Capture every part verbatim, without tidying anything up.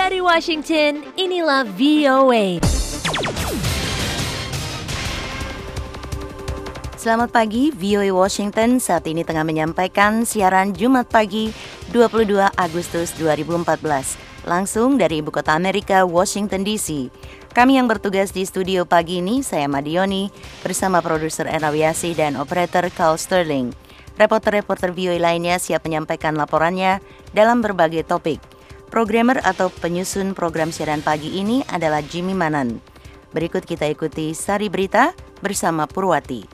Dari Washington, inilah V O A. Selamat pagi, V O A Washington saat ini tengah menyampaikan siaran Jumat pagi dua puluh dua Agustus dua ribu empat belas, langsung dari ibu kota Amerika, Washington D C. Kami yang bertugas di studio pagi ini, saya Madioni, bersama produser Era Wiasi dan operator Carl Sterling. Reporter-reporter V O A lainnya siap menyampaikan laporannya dalam berbagai topik. Programmer atau penyusun program siaran pagi ini adalah Jimmy Manan. Berikut kita ikuti Sari Berita bersama Purwati.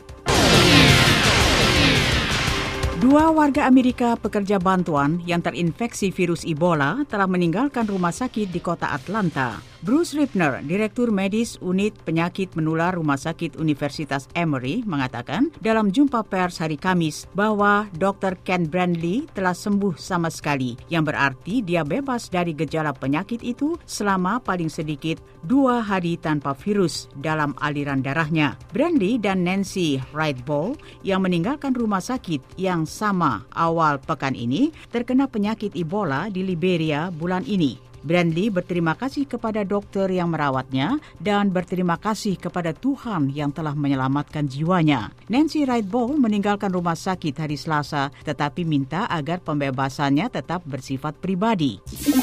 Dua warga Amerika pekerja bantuan yang terinfeksi virus Ebola telah meninggalkan rumah sakit di kota Atlanta. Bruce Ripner, Direktur Medis Unit Penyakit Menular Rumah Sakit Universitas Emory, mengatakan dalam jumpa pers hari Kamis bahwa dokter Ken Brandley telah sembuh sama sekali, yang berarti dia bebas dari gejala penyakit itu selama paling sedikit dua hari tanpa virus dalam aliran darahnya. Brandley dan Nancy Wright-Ball yang meninggalkan rumah sakit yang sama awal pekan ini terkena penyakit Ebola di Liberia bulan ini. Brandley berterima kasih kepada dokter yang merawatnya dan berterima kasih kepada Tuhan yang telah menyelamatkan jiwanya. Nancy Wright-Ball meninggalkan rumah sakit hari Selasa tetapi minta agar pembebasannya tetap bersifat pribadi.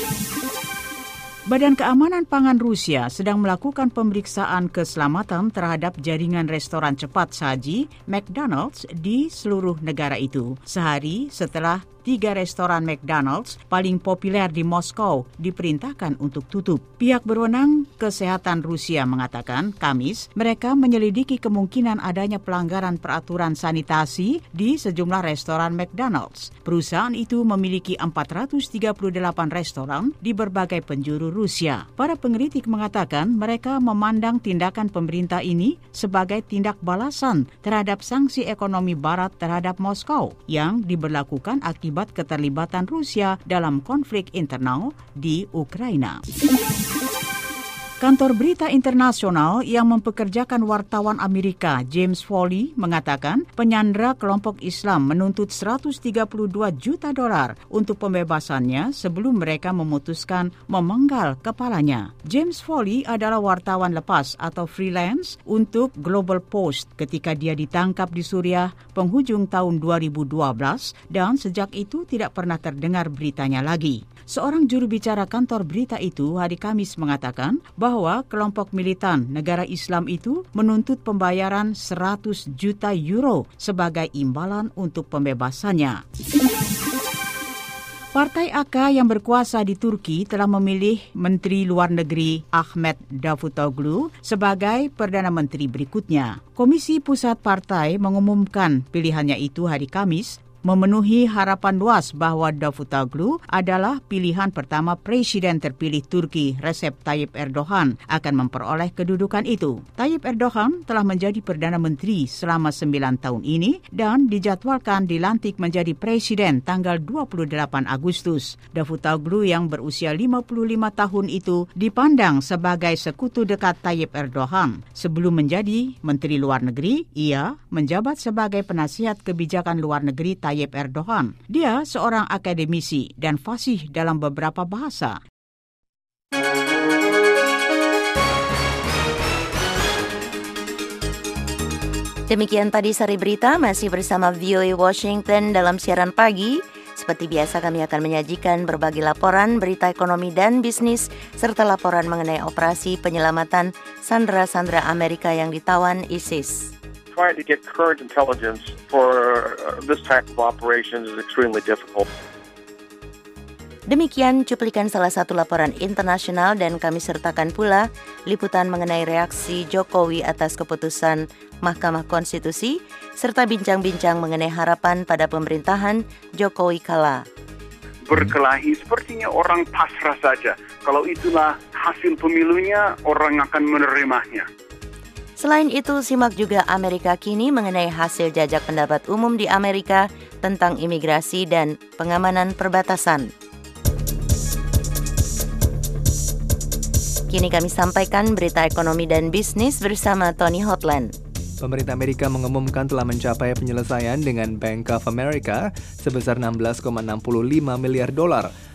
Badan Keamanan Pangan Rusia sedang melakukan pemeriksaan keselamatan terhadap jaringan restoran cepat saji McDonald's di seluruh negara itu. Sehari setelah tiga restoran McDonald's paling populer di Moskow diperintahkan untuk tutup. Pihak berwenang kesehatan Rusia mengatakan Kamis mereka menyelidiki kemungkinan adanya pelanggaran peraturan sanitasi di sejumlah restoran McDonald's. Perusahaan itu memiliki empat ratus tiga puluh delapan restoran di berbagai penjuru Rusia. Para pengkritik mengatakan mereka memandang tindakan pemerintah ini sebagai tindak balasan terhadap sanksi ekonomi Barat terhadap Moskow yang diberlakukan akibat akibat keterlibatan Rusia dalam konflik internal di Ukraina. Kantor Berita Internasional yang mempekerjakan wartawan Amerika James Foley mengatakan penyandera kelompok Islam menuntut seratus tiga puluh dua juta dolar untuk pembebasannya sebelum mereka memutuskan memenggal kepalanya. James Foley adalah wartawan lepas atau freelance untuk Global Post ketika dia ditangkap di Suriah penghujung tahun dua ribu dua belas dan sejak itu tidak pernah terdengar beritanya lagi. Seorang juru bicara kantor berita itu hari Kamis mengatakan bahwa kelompok militan negara Islam itu menuntut pembayaran seratus juta euro sebagai imbalan untuk pembebasannya. Partai A K yang berkuasa di Turki telah memilih Menteri Luar Negeri Ahmet Davutoglu sebagai Perdana Menteri berikutnya. Komisi Pusat Partai mengumumkan pilihannya itu hari Kamis, memenuhi harapan luas bahwa Davutoglu adalah pilihan pertama Presiden terpilih Turki Recep Tayyip Erdogan akan memperoleh kedudukan itu. Tayyip Erdogan telah menjadi Perdana Menteri selama sembilan tahun ini dan dijadwalkan dilantik menjadi Presiden tanggal dua puluh delapan Agustus. Davutoglu yang berusia lima puluh lima tahun itu dipandang sebagai sekutu dekat Tayyip Erdogan. Sebelum menjadi Menteri Luar Negeri, ia menjabat sebagai penasihat kebijakan luar negeri Tayyip Tayyip Erdogan. Dia seorang akademisi dan fasih dalam beberapa bahasa. Demikian tadi Sari Berita, masih bersama V O A Washington dalam siaran pagi. Seperti biasa kami akan menyajikan berbagai laporan, berita ekonomi dan bisnis, serta laporan mengenai operasi penyelamatan sandera-sandera Amerika yang ditawan ISIS. Trying to get current intelligence for uh, this type of operations is extremely difficult. Demikian cuplikan salah satu laporan internasional dan kami sertakan pula liputan mengenai reaksi Jokowi atas keputusan Mahkamah Konstitusi serta bincang-bincang mengenai harapan pada pemerintahan Jokowi kala. Berkelahi sepertinya orang pasrah saja. Kalau itulah hasil pemilunya, orang akan menerimanya. Selain itu, simak juga Amerika Kini mengenai hasil jajak pendapat umum di Amerika tentang imigrasi dan pengamanan perbatasan. Kini kami sampaikan berita ekonomi dan bisnis bersama Tony Hotland. Pemerintah Amerika mengumumkan telah mencapai penyelesaian dengan Bank of America sebesar enam belas koma enam lima miliar dolar.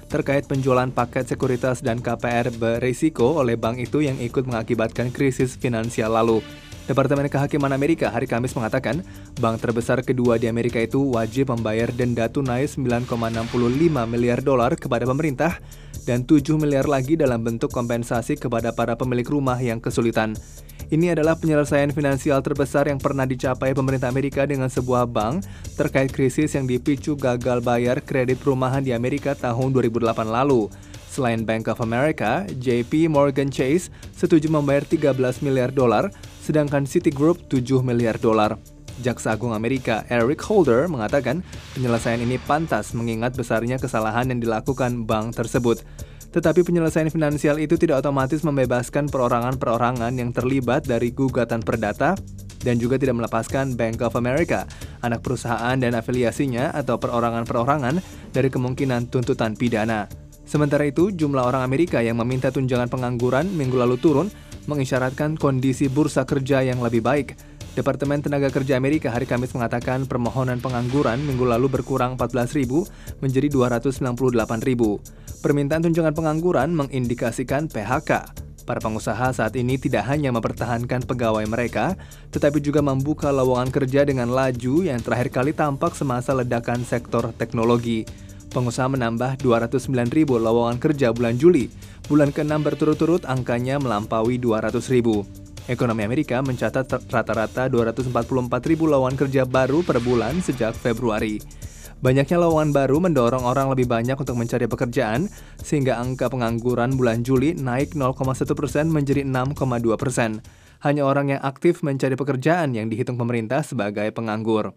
terkait penjualan paket sekuritas dan K P R berisiko oleh bank itu yang ikut mengakibatkan krisis finansial lalu. Departemen Kehakiman Amerika hari Kamis mengatakan, bank terbesar kedua di Amerika itu wajib membayar denda tunai sembilan koma enam lima miliar dolar kepada pemerintah dan tujuh miliar lagi dalam bentuk kompensasi kepada para pemilik rumah yang kesulitan. Ini adalah penyelesaian finansial terbesar yang pernah dicapai pemerintah Amerika dengan sebuah bank terkait krisis yang dipicu gagal bayar kredit perumahan di Amerika tahun dua ribu delapan lalu. Selain Bank of America, J P Morgan Chase setuju membayar tiga belas miliar dolar, sedangkan Citigroup tujuh miliar dolar. Jaksa Agung Amerika Eric Holder mengatakan penyelesaian ini pantas mengingat besarnya kesalahan yang dilakukan bank tersebut. Tetapi penyelesaian finansial itu tidak otomatis membebaskan perorangan-perorangan yang terlibat dari gugatan perdata dan juga tidak melepaskan Bank of America, anak perusahaan dan afiliasinya atau perorangan-perorangan dari kemungkinan tuntutan pidana. Sementara itu, jumlah orang Amerika yang meminta tunjangan pengangguran minggu lalu turun, mengisyaratkan kondisi bursa kerja yang lebih baik. Departemen Tenaga Kerja Amerika hari Kamis mengatakan permohonan pengangguran minggu lalu berkurang empat belas ribu menjadi dua ratus sembilan puluh delapan ribu. Permintaan tunjangan pengangguran mengindikasikan P H K. Para pengusaha saat ini tidak hanya mempertahankan pegawai mereka, tetapi juga membuka lowongan kerja dengan laju yang terakhir kali tampak semasa ledakan sektor teknologi. Pengusaha menambah dua ratus sembilan ribu lowongan kerja bulan Juli. Bulan keenam berturut-turut angkanya melampaui dua ratus ribu. Ekonomi Amerika mencatat rata-rata dua ratus empat puluh empat ribu lowongan kerja baru per bulan sejak Februari. Banyaknya lowongan baru mendorong orang lebih banyak untuk mencari pekerjaan, sehingga angka pengangguran bulan Juli naik nol koma satu persen menjadi enam koma dua persen. Hanya orang yang aktif mencari pekerjaan yang dihitung pemerintah sebagai penganggur.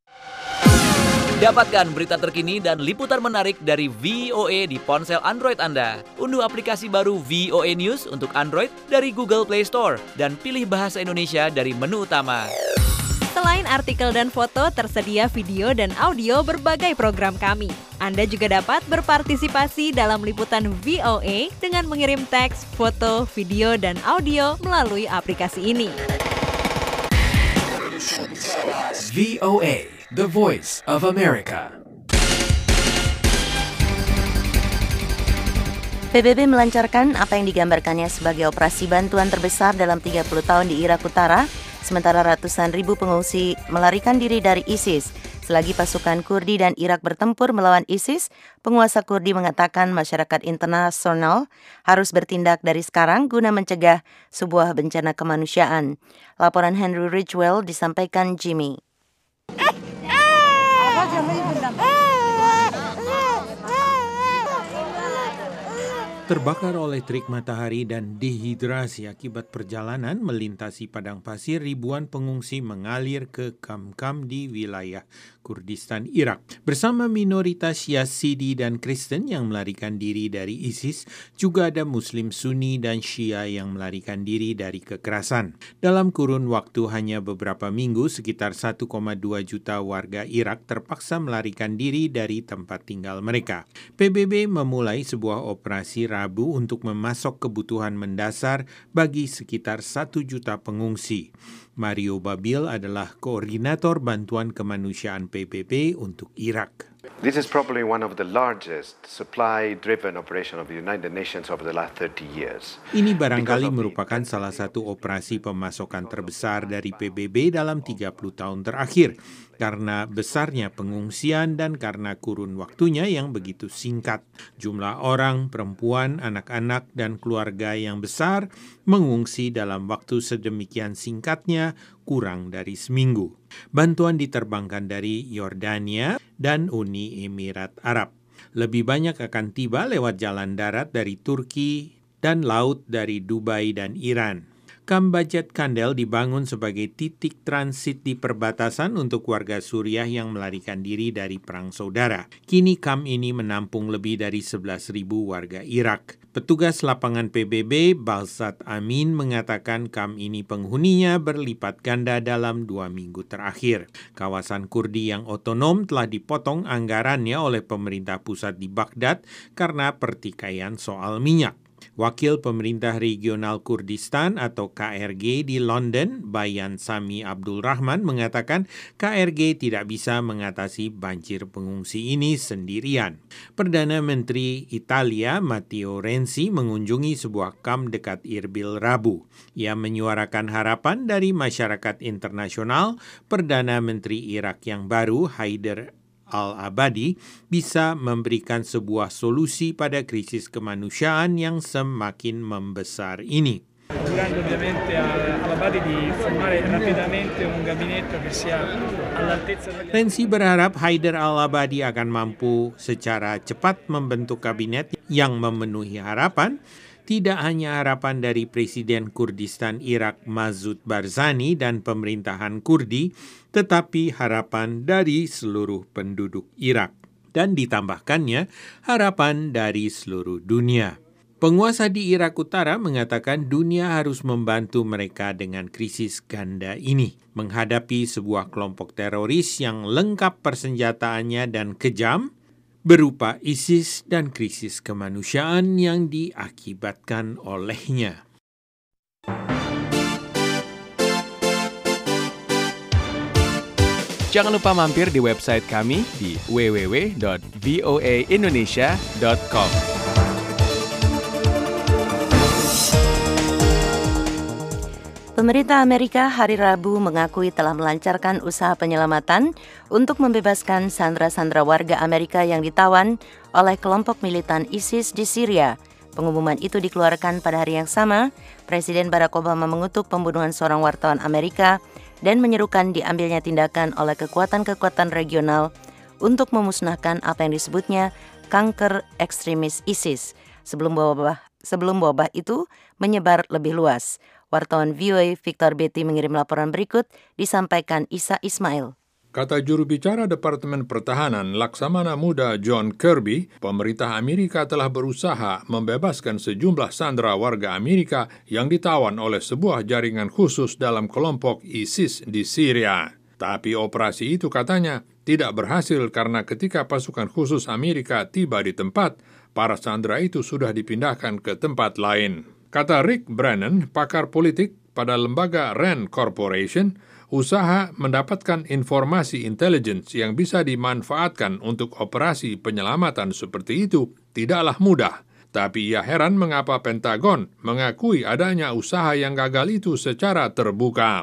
Dapatkan berita terkini dan liputan menarik dari V O A di ponsel Android Anda. Unduh aplikasi baru V O A News untuk Android dari Google Play Store dan pilih bahasa Indonesia dari menu utama. Selain artikel dan foto, tersedia video dan audio berbagai program kami. Anda juga dapat berpartisipasi dalam liputan V O A dengan mengirim teks, foto, video, dan audio melalui aplikasi ini. V O A, The Voice of America. P B B melancarkan apa yang digambarkannya sebagai operasi bantuan terbesar dalam tiga puluh tahun di Irak Utara, sementara ratusan ribu pengungsi melarikan diri dari ISIS. Selagi pasukan Kurdi dan Irak bertempur melawan ISIS, penguasa Kurdi mengatakan masyarakat internasional harus bertindak dari sekarang guna mencegah sebuah bencana kemanusiaan. Laporan Henry Ridgwell disampaikan Jimmy. Terbakar oleh terik matahari dan dehidrasi akibat perjalanan melintasi padang pasir, ribuan pengungsi mengalir ke kamp-kamp di wilayah Kurdistan Irak. Bersama minoritas Yazidi dan Kristen yang melarikan diri dari ISIS, juga ada Muslim Sunni dan Syia yang melarikan diri dari kekerasan. Dalam kurun waktu hanya beberapa minggu, sekitar satu koma dua juta warga Irak terpaksa melarikan diri dari tempat tinggal mereka. P B B memulai sebuah operasi Rabu untuk memasok kebutuhan mendasar bagi sekitar satu juta pengungsi. Mario Babil adalah koordinator bantuan kemanusiaan P B B untuk Irak. This is probably one of the largest supply-driven operation of the United Nations over the last thirty years. Ini barangkali merupakan salah satu operasi pemasokan terbesar dari P B B dalam tiga puluh tahun terakhir, karena besarnya pengungsian dan karena kurun waktunya yang begitu singkat. Jumlah orang, perempuan, anak-anak, dan keluarga yang besar mengungsi dalam waktu sedemikian singkatnya kurang dari seminggu. Bantuan diterbangkan dari Yordania dan Uni Emirat Arab. Lebih banyak akan tiba lewat jalan darat dari Turki dan laut dari Dubai dan Iran. Kamp Bajat Kandel dibangun sebagai titik transit di perbatasan untuk warga Suriah yang melarikan diri dari perang saudara. Kini kamp ini menampung lebih dari sebelas ribu warga Irak. Petugas lapangan P B B, Balsat Amin, mengatakan kamp ini penghuninya berlipat ganda dalam dua minggu terakhir. Kawasan Kurdi yang otonom telah dipotong anggarannya oleh pemerintah pusat di Baghdad karena pertikaian soal minyak. Wakil Pemerintah Regional Kurdistan atau K R G di London, Bayan Sami Abdul Rahman, mengatakan K R G tidak bisa mengatasi banjir pengungsi ini sendirian. Perdana Menteri Italia Matteo Renzi mengunjungi sebuah kamp dekat Irbil Rabu. Ia menyuarakan harapan dari masyarakat internasional Perdana Menteri Irak yang baru, Haider Al-Abadi, bisa memberikan sebuah solusi pada krisis kemanusiaan yang semakin membesar ini. Augurando ovviamente Al-Abadi di formare rapidamente un gabinetto che sia all'altezza della... Renzi berharap Haider Al-Abadi akan mampu secara cepat membentuk kabinet yang memenuhi harapan, tidak hanya harapan dari Presiden Kurdistan Irak Masoud Barzani dan pemerintahan Kurdi, tetapi harapan dari seluruh penduduk Irak. Dan ditambahkannya harapan dari seluruh dunia. Penguasa di Irak Utara mengatakan dunia harus membantu mereka dengan krisis ganda ini, menghadapi sebuah kelompok teroris yang lengkap persenjataannya dan kejam, berupa ISIS dan krisis kemanusiaan yang diakibatkan olehnya. Jangan lupa mampir di website kami di w w w dot v o a indonesia dot com. Pemerintah Amerika hari Rabu mengakui telah melancarkan usaha penyelamatan untuk membebaskan sandera-sandera warga Amerika yang ditawan oleh kelompok militan ISIS di Syria. Pengumuman itu dikeluarkan pada hari yang sama. Presiden Barack Obama mengutuk pembunuhan seorang wartawan Amerika dan menyerukan diambilnya tindakan oleh kekuatan-kekuatan regional untuk memusnahkan apa yang disebutnya kanker ekstremis ISIS sebelum wabah, sebelum wabah itu menyebar lebih luas. Wartawan V O A Victor Betty mengirim laporan berikut, disampaikan Isa Ismail. Kata juru bicara Departemen Pertahanan Laksamana Muda John Kirby, pemerintah Amerika telah berusaha membebaskan sejumlah sandera warga Amerika yang ditawan oleh sebuah jaringan khusus dalam kelompok ISIS di Syria. Tapi operasi itu katanya tidak berhasil karena ketika pasukan khusus Amerika tiba di tempat, para sandera itu sudah dipindahkan ke tempat lain. Kata Rick Brennan, pakar politik pada lembaga Rand Corporation, usaha mendapatkan informasi intelligence yang bisa dimanfaatkan untuk operasi penyelamatan seperti itu tidaklah mudah. Tapi ia heran mengapa Pentagon mengakui adanya usaha yang gagal itu secara terbuka.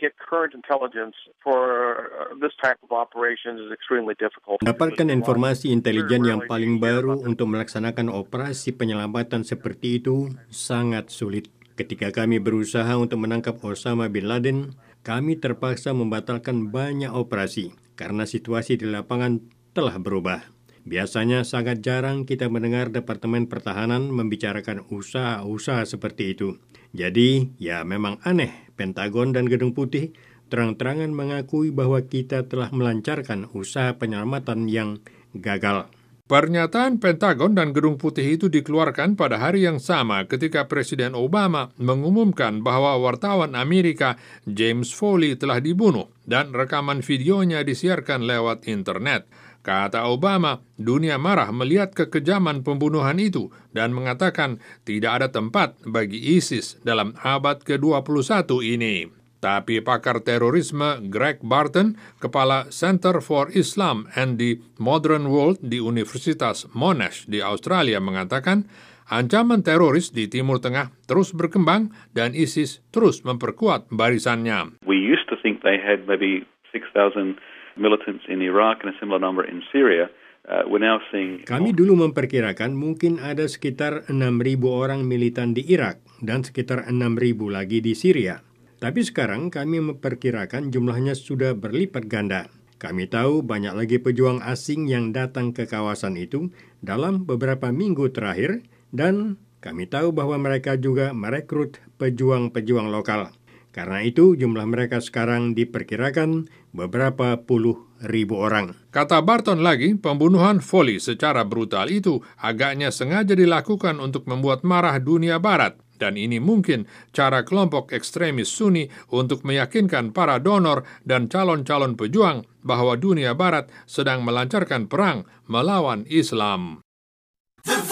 Dapatkan informasi intelijen yang paling baru untuk melaksanakan operasi penyelamatan seperti itu sangat sulit. Ketika kami berusaha untuk menangkap Osama bin Laden, kami terpaksa membatalkan banyak operasi karena situasi di lapangan telah berubah. Biasanya sangat jarang kita mendengar Departemen Pertahanan membicarakan usaha-usaha seperti itu. Jadi, ya memang aneh, Pentagon dan Gedung Putih terang-terangan mengakui bahwa kita telah melancarkan usaha penyelamatan yang gagal. Pernyataan Pentagon dan Gedung Putih itu dikeluarkan pada hari yang sama ketika Presiden Obama mengumumkan bahwa wartawan Amerika James Foley telah dibunuh dan rekaman videonya disiarkan lewat internet. Kata Obama, dunia marah melihat kekejaman pembunuhan itu dan mengatakan tidak ada tempat bagi ISIS dalam abad ke dua puluh satu ini. Tapi pakar terorisme Greg Barton, kepala Center for Islam and the Modern World di Universitas Monash di Australia mengatakan, ancaman teroris di Timur Tengah terus berkembang dan ISIS terus memperkuat barisannya. We used to think they had maybe six thousand militants in Iraq and a similar number in Syria. Uh, we're now seeing... Kami dulu memperkirakan mungkin ada sekitar enam ribu orang militan di Irak dan sekitar enam ribu lagi di Syria. Tapi sekarang kami memperkirakan jumlahnya sudah berlipat ganda. Kami tahu banyak lagi pejuang asing yang datang ke kawasan itu dalam beberapa minggu terakhir dan kami tahu bahwa mereka juga merekrut pejuang-pejuang lokal. Karena itu jumlah mereka sekarang diperkirakan beberapa puluh ribu orang. Kata Barton lagi, pembunuhan Foley secara brutal itu agaknya sengaja dilakukan untuk membuat marah dunia barat. Dan ini mungkin cara kelompok ekstremis Sunni untuk meyakinkan para donor dan calon-calon pejuang bahwa dunia barat sedang melancarkan perang melawan Islam. The Voice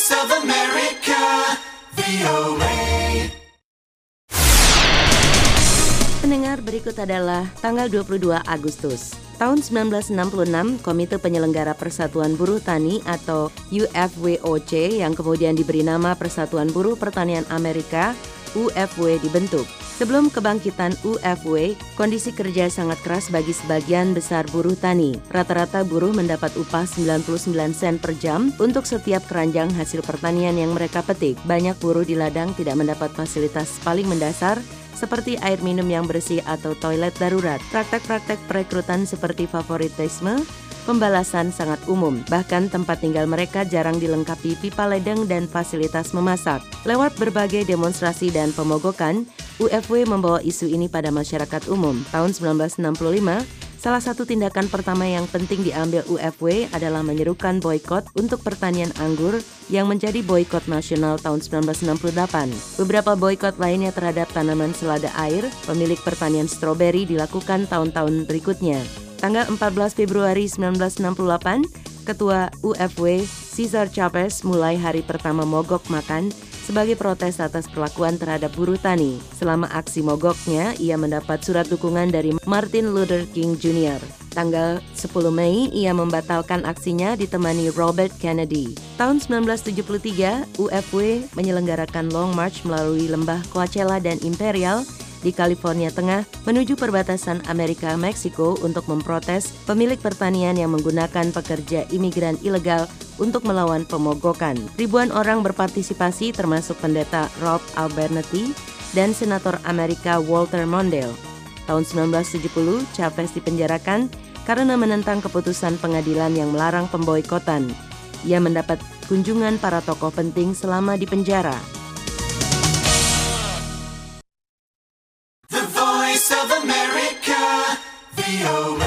Voice of America, V O A. Pendengar, berikut adalah tanggal dua puluh dua Agustus. Tahun sembilan belas enam puluh enam, Komite Penyelenggara Persatuan Buruh Tani atau U F W O C yang kemudian diberi nama Persatuan Buruh Pertanian Amerika U F W dibentuk. Sebelum kebangkitan U F W, kondisi kerja sangat keras bagi sebagian besar buruh tani. Rata-rata buruh mendapat upah sembilan puluh sembilan sen per jam untuk setiap keranjang hasil pertanian yang mereka petik. Banyak buruh di ladang tidak mendapat fasilitas paling mendasar seperti air minum yang bersih atau toilet darurat. Praktek-praktek perekrutan seperti favoritisme, pembalasan sangat umum. Bahkan tempat tinggal mereka jarang dilengkapi pipa ledeng dan fasilitas memasak. Lewat berbagai demonstrasi dan pemogokan, U F W membawa isu ini pada masyarakat umum. Tahun sembilan belas enam puluh lima, salah satu tindakan pertama yang penting diambil U F W adalah menyerukan boikot untuk pertanian anggur yang menjadi boikot nasional tahun sembilan belas enam puluh delapan. Beberapa boikot lainnya terhadap tanaman selada air, pemilik pertanian stroberi dilakukan tahun-tahun berikutnya. Tanggal empat belas Februari sembilan belas enam puluh delapan, Ketua U F W Cesar Chavez mulai hari pertama mogok makan sebagai protes atas perlakuan terhadap buruh tani. Selama aksi mogoknya, ia mendapat surat dukungan dari Martin Luther King Junior Tanggal sepuluh Mei, ia membatalkan aksinya ditemani Robert Kennedy. Tahun sembilan belas tujuh puluh tiga, U F W menyelenggarakan Long March melalui lembah Coachella dan Imperial di California Tengah menuju perbatasan Amerika-Meksiko untuk memprotes pemilik pertanian yang menggunakan pekerja imigran ilegal untuk melawan pemogokan. Ribuan orang berpartisipasi termasuk pendeta Rob Abernathy dan Senator Amerika Walter Mondale. Tahun sembilan belas tujuh puluh, Chavez dipenjarakan karena menentang keputusan pengadilan yang melarang pemboikotan. Ia mendapat kunjungan para tokoh penting selama di penjara. The Voice of America, V O A.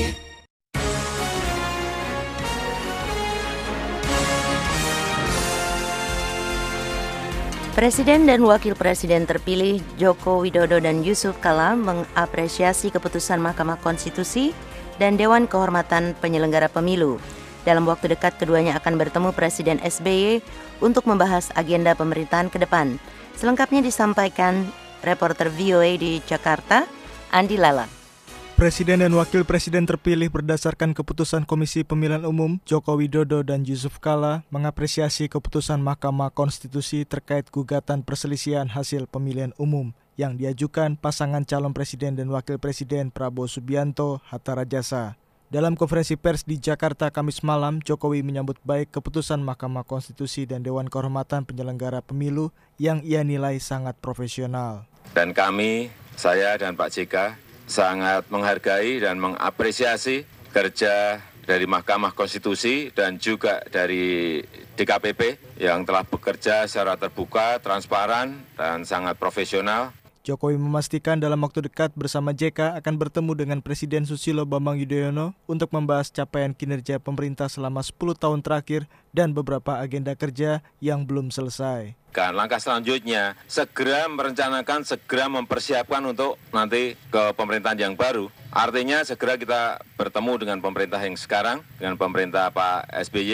Presiden dan Wakil Presiden terpilih Joko Widodo dan Yusuf Kala mengapresiasi keputusan Mahkamah Konstitusi dan Dewan Kehormatan Penyelenggara Pemilu. Dalam waktu dekat keduanya akan bertemu Presiden S B Y untuk membahas agenda pemerintahan ke depan. Selengkapnya disampaikan reporter V O A di Jakarta, Andi Lala. Presiden dan Wakil Presiden terpilih berdasarkan keputusan Komisi Pemilihan Umum, Joko Widodo dan Yusuf Kala mengapresiasi keputusan Mahkamah Konstitusi terkait gugatan perselisihan hasil pemilihan umum yang diajukan pasangan calon Presiden dan Wakil Presiden Prabowo Subianto Hatta Rajasa. Dalam konferensi pers di Jakarta Kamis malam, Jokowi menyambut baik keputusan Mahkamah Konstitusi dan Dewan Kehormatan Penyelenggara Pemilu yang ia nilai sangat profesional. Dan kami, saya dan Pak J K, sangat menghargai dan mengapresiasi kerja dari Mahkamah Konstitusi dan juga dari D K P P yang telah bekerja secara terbuka, transparan, dan sangat profesional. Jokowi memastikan dalam waktu dekat bersama J K akan bertemu dengan Presiden Susilo Bambang Yudhoyono untuk membahas capaian kinerja pemerintah selama sepuluh tahun terakhir dan beberapa agenda kerja yang belum selesai. Langkah selanjutnya, segera merencanakan, segera mempersiapkan untuk nanti ke pemerintahan yang baru. Artinya segera kita bertemu dengan pemerintah yang sekarang, dengan pemerintah Pak S B Y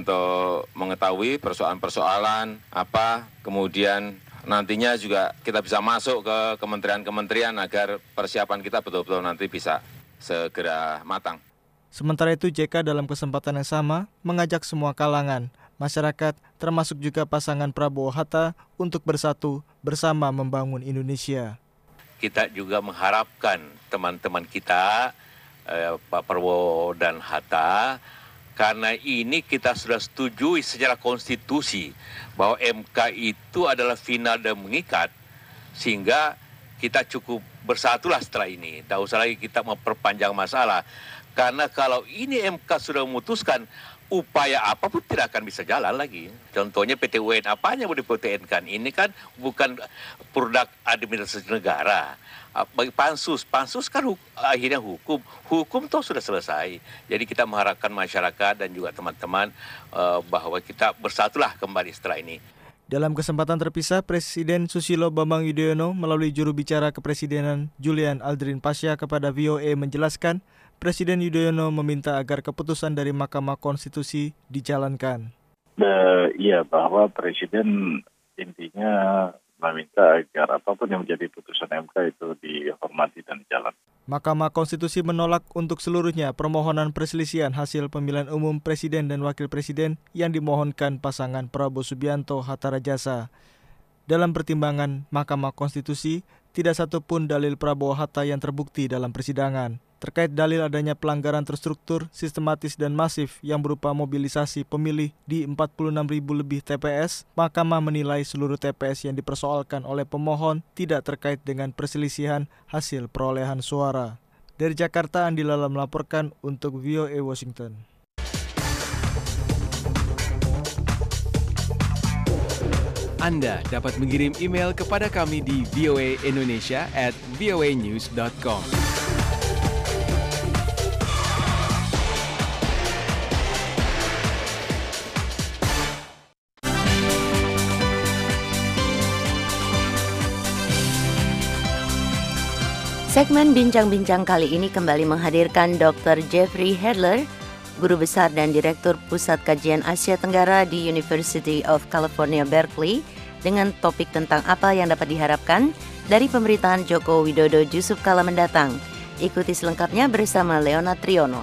untuk mengetahui persoalan-persoalan apa, kemudian nantinya juga kita bisa masuk ke kementerian-kementerian agar persiapan kita betul-betul nanti bisa segera matang. Sementara itu J K dalam kesempatan yang sama mengajak semua kalangan, masyarakat, termasuk juga pasangan Prabowo Hatta untuk bersatu bersama membangun Indonesia. Kita juga mengharapkan teman-teman kita, eh, Pak Prabowo dan Hatta, karena ini kita sudah setujui secara konstitusi bahwa M K itu adalah final dan mengikat, sehingga kita cukup bersatulah setelah ini. Tidak usah lagi kita memperpanjang masalah, karena kalau ini M K sudah memutuskan, upaya apapun tidak akan bisa jalan lagi. Contohnya P T U N, apanya mau di-P T N kan? Ini kan bukan produk administrasi negara. Bagi pansus, pansus kan huk, akhirnya hukum. Hukum toh sudah selesai. Jadi kita mengharapkan masyarakat dan juga teman-teman uh, bahwa kita bersatulah kembali setelah ini. Dalam kesempatan terpisah, Presiden Susilo Bambang Yudhoyono melalui juru bicara kepresidenan Julian Aldrin Pasha kepada V O A menjelaskan, Presiden Yudhoyono meminta agar keputusan dari Mahkamah Konstitusi dijalankan. Uh, iya, bahwa Presiden intinya meminta agar apapun yang menjadi putusan M K itu dihormati dan dijalankan. Mahkamah Konstitusi menolak untuk seluruhnya permohonan perselisihan hasil pemilihan umum Presiden dan Wakil Presiden yang dimohonkan pasangan Prabowo Subianto-Hatta Rajasa. Dalam pertimbangan Mahkamah Konstitusi, tidak satu pun dalil Prabowo-Hatta yang terbukti dalam persidangan. Terkait dalil adanya pelanggaran terstruktur, sistematis dan masif yang berupa mobilisasi pemilih di empat puluh enam ribu lebih T P S, Mahkamah menilai seluruh T P S yang dipersoalkan oleh pemohon tidak terkait dengan perselisihan hasil perolehan suara. Dari Jakarta, Andi Lala melaporkan untuk V O A Washington. Anda dapat mengirim email kepada kami di v o a indonesia at v o a news dot com. Segmen Bincang-Bincang kali ini kembali menghadirkan Doktor Jeffrey Hadler, Guru Besar dan Direktur Pusat Kajian Asia Tenggara di University of California, Berkeley, dengan topik tentang apa yang dapat diharapkan dari pemerintahan Joko Widodo Yusuf Kala mendatang. Ikuti selengkapnya bersama Leona Triono.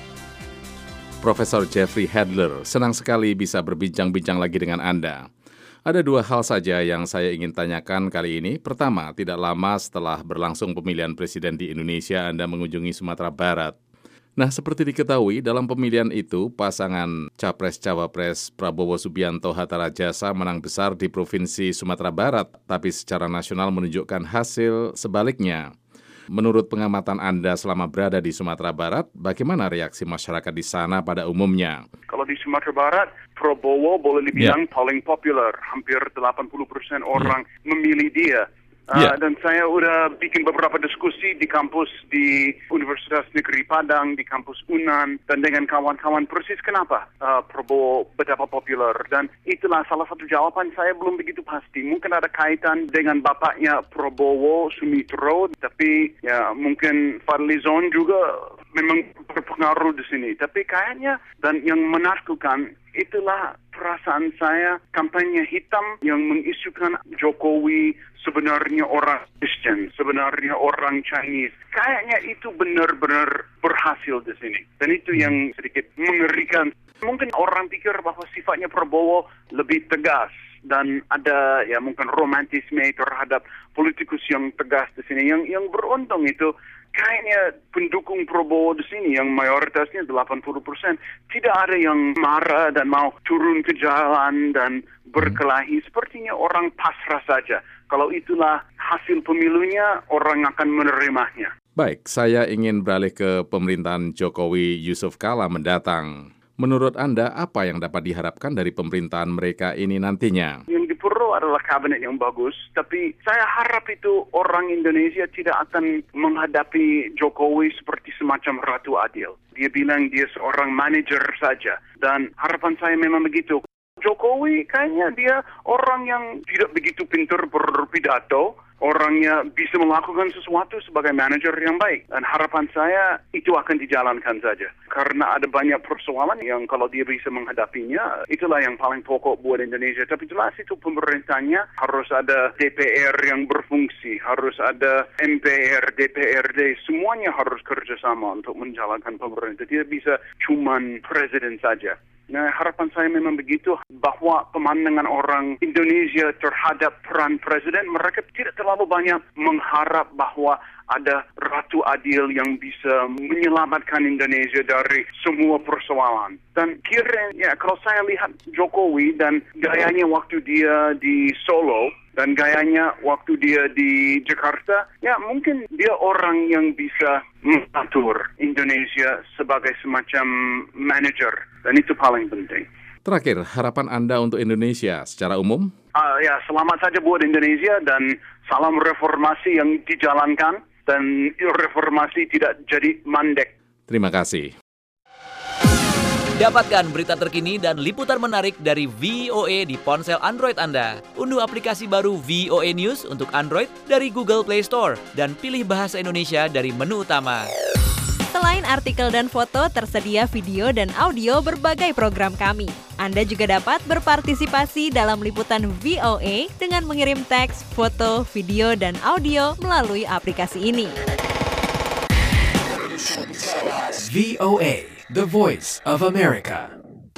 Profesor Jeffrey Hadler, senang sekali bisa berbincang-bincang lagi dengan Anda. Ada dua hal saja yang saya ingin tanyakan kali ini. Pertama, tidak lama setelah berlangsung pemilihan presiden di Indonesia, Anda mengunjungi Sumatera Barat. Nah, seperti diketahui, dalam pemilihan itu, pasangan Capres-Cawapres Prabowo Subianto-Hatta Rajasa menang besar di Provinsi Sumatera Barat, tapi secara nasional menunjukkan hasil sebaliknya. Menurut pengamatan Anda selama berada di Sumatera Barat, bagaimana reaksi masyarakat di sana pada umumnya? Kalau di Sumatera Barat, Prabowo boleh dibilang yeah. paling populer. Hampir delapan puluh persen orang yeah. memilih dia. Uh, yeah. Dan saya udah bikin beberapa diskusi di kampus di Universitas Negeri Padang, di kampus Unan, dan dengan kawan-kawan persis kenapa uh, Prabowo betapa populer. Dan itulah salah satu jawaban saya belum begitu pasti. Mungkin ada kaitan dengan bapaknya Prabowo, Sumitro, tapi ya mungkin Fadlizon juga memang berpengaruh di sini. Tapi kayaknya, dan yang menakutkan, itulah perasaan saya, kampanye hitam yang mengisukan Jokowi sebenarnya orang Kristen, sebenarnya orang Chinese. Kayaknya itu benar-benar berhasil di sini. Dan itu yang sedikit mengerikan. Mungkin orang pikir bahwa sifatnya Prabowo lebih tegas dan ada ya mungkin romantisme terhadap politikus yang tegas di sini. Yang yang beruntung itu kayaknya pendukung Prabowo di sini yang mayoritasnya delapan puluh persen tidak ada yang marah dan mau turun ke jalan dan berkelahi. Sepertinya orang pasrah saja. Kalau itulah hasil pemilunya, orang akan menerimanya. Baik, saya ingin beralih ke pemerintahan Jokowi Yusuf Kala mendatang. Menurut Anda, apa yang dapat diharapkan dari pemerintahan mereka ini nantinya? Yang diperlu adalah kabinet yang bagus, tapi saya harap itu orang Indonesia tidak akan menghadapi Jokowi seperti semacam Ratu Adil. Dia bilang dia seorang manajer saja, dan harapan saya memang begitu. Jokowi kayaknya dia orang yang tidak begitu pintar berpidato, orangnya bisa melakukan sesuatu sebagai manajer yang baik. Dan harapan saya itu akan dijalankan saja. Karena ada banyak persoalan yang kalau dia bisa menghadapinya, itulah yang paling pokok buat Indonesia. Tapi jelas itu pemerintahnya harus ada D P R yang berfungsi, harus ada M P R, D P R D, semuanya harus kerjasama untuk menjalankan pemerintah. Tidak bisa cuman presiden saja. Nah, harapan saya memang begitu, bahwa pemandangan orang Indonesia terhadap peran presiden, mereka tidak terlalu banyak mengharap bahwa ada Ratu Adil yang bisa menyelamatkan Indonesia dari semua persoalan. Dan kira ya kalau saya lihat Jokowi dan gayanya waktu dia di Solo dan gayanya waktu dia di Jakarta, ya mungkin dia orang yang bisa mengatur Indonesia sebagai semacam manajer. Dan itu paling penting. Terakhir, harapan Anda untuk Indonesia secara umum? Uh, ya, selamat saja buat Indonesia dan salam reformasi yang dijalankan dan reformasi tidak jadi mandek. Terima kasih. Dapatkan berita terkini dan liputan menarik dari V O A di ponsel Android Anda. Unduh aplikasi baru V O A News untuk Android dari Google Play Store dan pilih bahasa Indonesia dari menu utama. Setelah Selain artikel dan foto, tersedia video dan audio berbagai program kami. Anda juga dapat berpartisipasi dalam liputan V O A dengan mengirim teks, foto, video, dan audio melalui aplikasi ini. V O A, The Voice of America.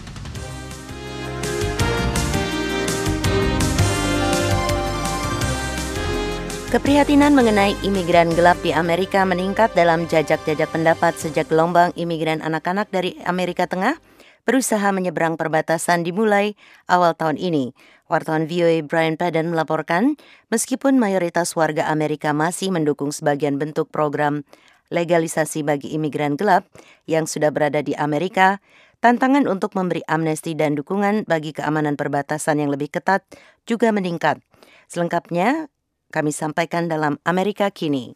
Keprihatinan mengenai imigran gelap di Amerika meningkat dalam jajak-jajak pendapat sejak gelombang imigran anak-anak dari Amerika Tengah berusaha menyeberang perbatasan dimulai awal tahun ini. Wartawan V O A Brian Padden melaporkan, meskipun mayoritas warga Amerika masih mendukung sebagian bentuk program legalisasi bagi imigran gelap yang sudah berada di Amerika, tantangan untuk memberi amnesti dan dukungan bagi keamanan perbatasan yang lebih ketat juga meningkat. Selengkapnya, kami sampaikan dalam Amerika Kini.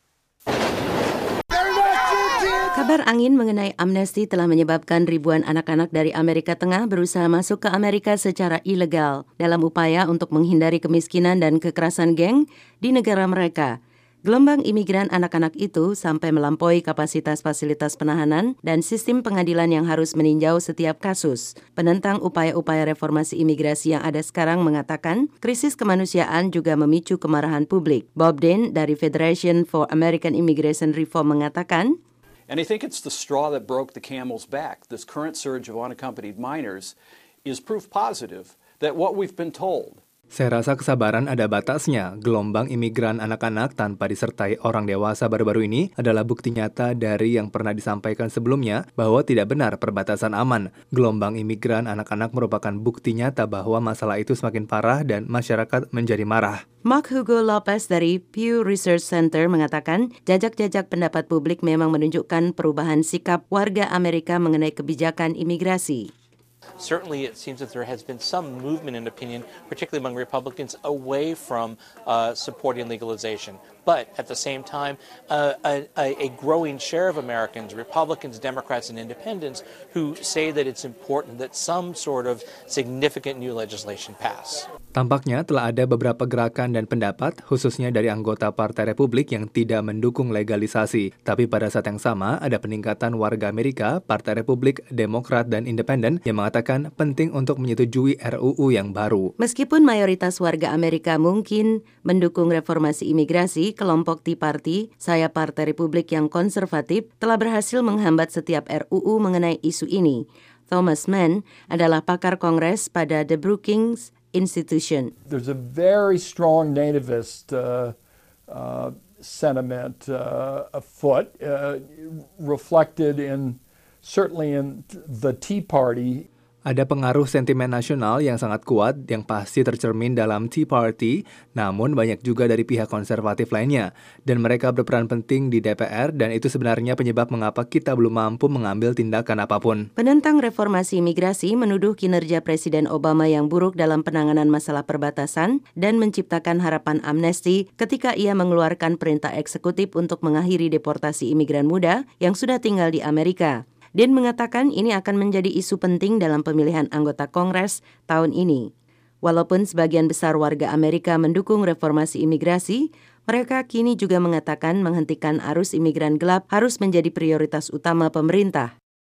Kabar angin mengenai amnesti telah menyebabkan ribuan anak-anak dari Amerika Tengah berusaha masuk ke Amerika secara ilegal dalam upaya untuk menghindari kemiskinan dan kekerasan geng di negara mereka. Gelombang imigran anak-anak itu sampai melampaui kapasitas fasilitas penahanan dan sistem pengadilan yang harus meninjau setiap kasus. Penentang upaya-upaya reformasi imigrasi yang ada sekarang mengatakan krisis kemanusiaan juga memicu kemarahan publik. Bob Dane dari Federation for American Immigration Reform mengatakan, And I think it's the straw that broke the camel's back. This current surge of unaccompanied minors is proof positive that what we've been told. Saya rasa kesabaran ada batasnya. Gelombang imigran anak-anak tanpa disertai orang dewasa baru-baru ini adalah bukti nyata dari yang pernah disampaikan sebelumnya bahwa tidak benar perbatasan aman. Gelombang imigran anak-anak merupakan bukti nyata bahwa masalah itu semakin parah dan masyarakat menjadi marah. Mark Hugo Lopez dari Pew Research Center mengatakan, jajak-jajak pendapat publik memang menunjukkan perubahan sikap warga Amerika mengenai kebijakan imigrasi. Certainly, it seems that there has been some movement in opinion, particularly among Republicans, away from uh, supporting legalization. But at the same time, uh, a, a growing share of Americans, Republicans, Democrats, and Independents, who say that it's important that some sort of significant new legislation pass. Tampaknya telah ada beberapa gerakan dan pendapat, khususnya dari anggota Partai Republik yang tidak mendukung legalisasi. Tapi pada saat yang sama, ada peningkatan warga Amerika, Partai Republik, Demokrat, dan Independen yang mengatakan penting untuk menyetujui R U U yang baru. Meskipun mayoritas warga Amerika mungkin mendukung reformasi imigrasi, kelompok Tea Party, sayap Partai Republik yang konservatif, telah berhasil menghambat setiap R U U mengenai isu ini. Thomas Mann adalah pakar Kongres pada The Brookings Institution. There's a very strong nativist uh, uh, sentiment uh, afoot, uh, reflected in certainly in the Tea Party. Ada pengaruh sentimen nasional yang sangat kuat yang pasti tercermin dalam Tea Party, namun banyak juga dari pihak konservatif lainnya. Dan mereka berperan penting di D P R dan itu sebenarnya penyebab mengapa kita belum mampu mengambil tindakan apapun. Penentang reformasi imigrasi menuduh kinerja Presiden Obama yang buruk dalam penanganan masalah perbatasan dan menciptakan harapan amnesti ketika ia mengeluarkan perintah eksekutif untuk mengakhiri deportasi imigran muda yang sudah tinggal di Amerika. Dane mengatakan ini akan menjadi isu penting dalam pemilihan anggota Kongres tahun ini. Walaupun sebagian besar warga Amerika mendukung reformasi imigrasi, mereka kini juga mengatakan menghentikan arus imigran gelap harus menjadi prioritas utama pemerintah.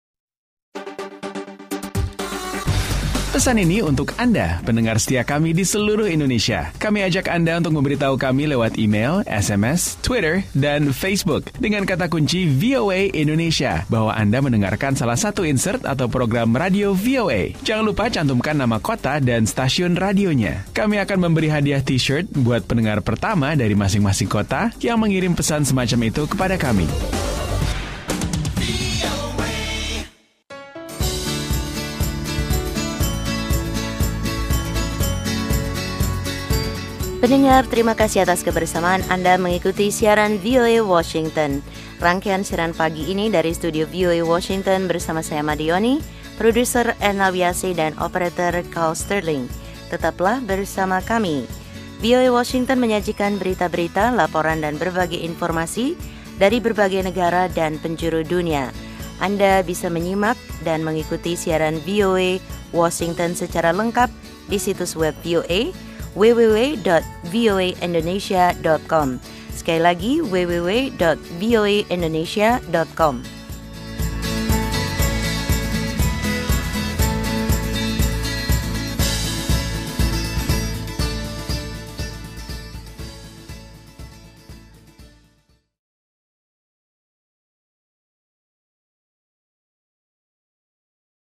Pesan ini untuk Anda, pendengar setia kami di seluruh Indonesia. Kami ajak Anda untuk memberitahu kami lewat email, S M S, Twitter, dan Facebook dengan kata kunci V O A Indonesia bahwa Anda mendengarkan salah satu insert atau program radio V O A. Jangan lupa cantumkan nama kota dan stasiun radionya. Kami akan memberi hadiah t-shirt buat pendengar pertama dari masing-masing kota yang mengirim pesan semacam itu kepada kami. Pendengar, terima kasih atas kebersamaan Anda mengikuti siaran V O A Washington. Rangkaian siaran pagi ini dari studio V O A Washington bersama saya Madioni, produser Erna Wiase dan operator Carl Sterling. Tetaplah bersama kami. V O A Washington menyajikan berita-berita, laporan dan berbagai informasi dari berbagai negara dan penjuru dunia. Anda bisa menyimak dan mengikuti siaran V O A Washington secara lengkap di situs web V O A w w w dot v o a indonesia dot com. Sekali lagi w w w dot v o a indonesia dot com.